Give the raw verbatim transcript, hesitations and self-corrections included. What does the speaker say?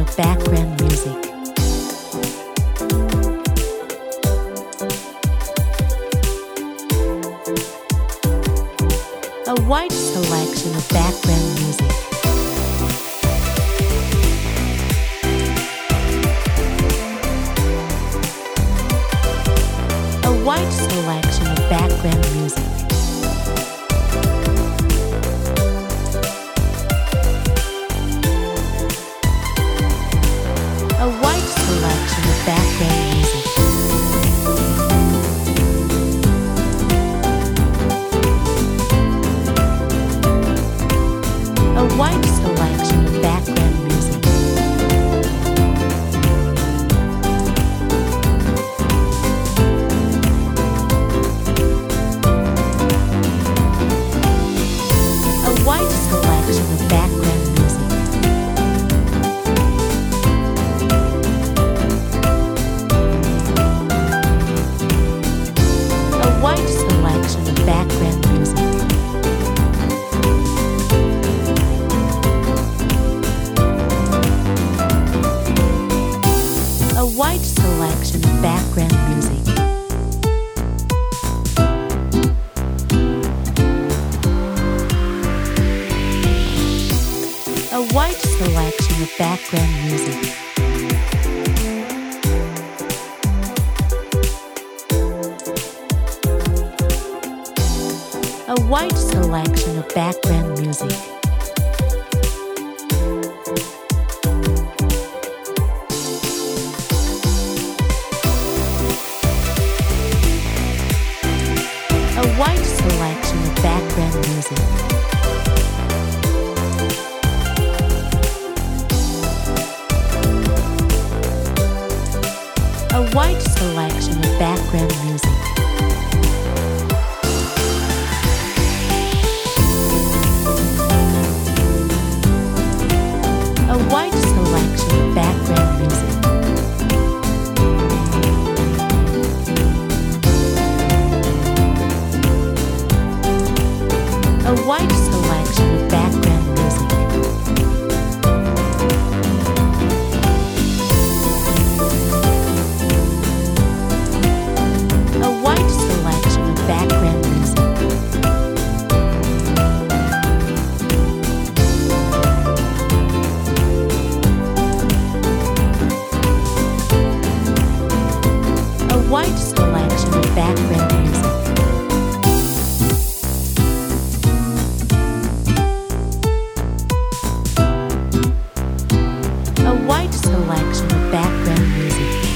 of background music. A wide selection of background music. A wide selection of background music. A wide selection of background music. A wide selection of background music. A wide selection of background music. A wide selection of background music. A wide selection of background music. A wide selection of background music. A wide selection of background music. A wide selection of background music. A wide selection of background music. A wide selection of background music. A wide selection of background music. A wide selection of background music. A wide selection of background music. A wide selection of background music.